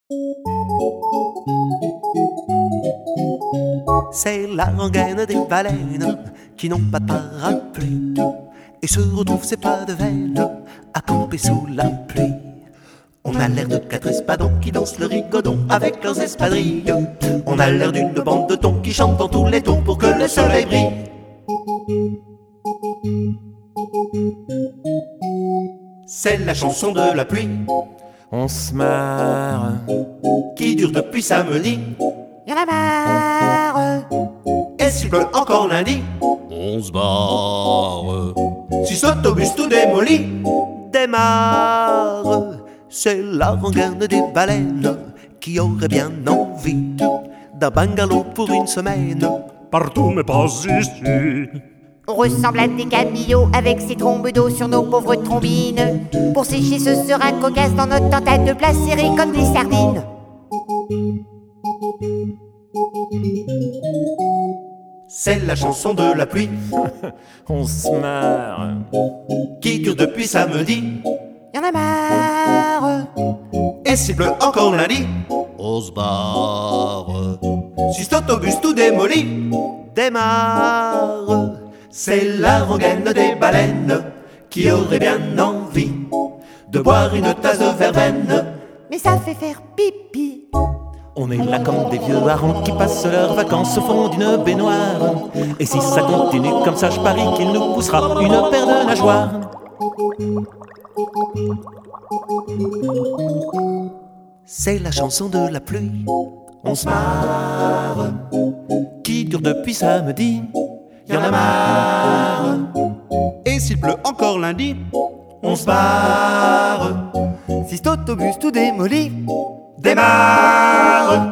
C'est la rengaine des baleines qui n'ont pas de parapluie et se retrouvent ces pas de veine à camper sous la pluie. On a l'air de quatre espadons qui dansent le rigodon avec leurs espadrilles. On a l'air d'une bande de thons qui chantent dans tous les tons pour que le soleil brille. C'est la chanson de la pluie. On se marre, Qui dure depuis samedi. Y'en a marre. Et s'il pleut encore lundi, on se barre. si cet autobus tout démoli démarre. C'est la rengaine des baleines qui aurait bien envie d'un bungalow pour une semaine. Partout mais pas ici. On ressemble à des cabillots avec ces trombes d'eau sur nos pauvres trombines. Pour sécher ce serin cocasse dans notre tentade de place serrée comme des sardines. C'est la chanson de la pluie On se marre, qui dure depuis samedi. Y'en a marre. Et s'il pleut encore lundi, on se barre. si cet autobus tout démoli démarre. C'est la rengaine des baleines qui aurait bien envie de boire une tasse de verveine. Mais ça fait faire pipi. On est là comme des vieux harengs qui passent leurs vacances au fond d'une baignoire. Et si ça continue comme ça, je parie qu'il nous poussera une paire de nageoires. C'est la chanson de la pluie. On se marre, qui dure depuis samedi. Y'en a marre. Et s'il pleut encore lundi, on se barre. Si cet autobus tout démoli Démarre.